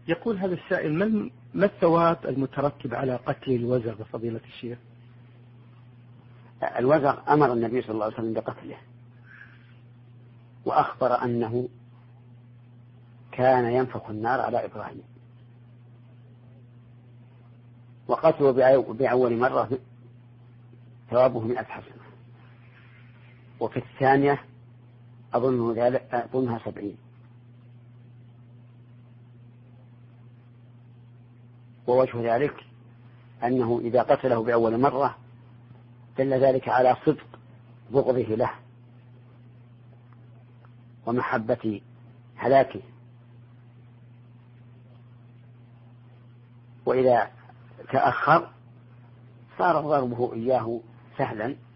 يقول هذا السائل: ما الثواب المترتب على قتل الوزغ فضيلة الشيخ؟ الوزغ أمر النبي صلى الله عليه وسلم بقتله، وأخبر أنه كان ينفخ النار على إبراهيم، وقتله بأول مرة ثوابه 100 حسنة، وفي الثانية أظنها 70. ووجه ذلك أنه إذا قتله بأول مرة دل ذلك على صدق بغضه له ومحبة هلاكه، وإذا تأخر صار ضربه إياه سهلا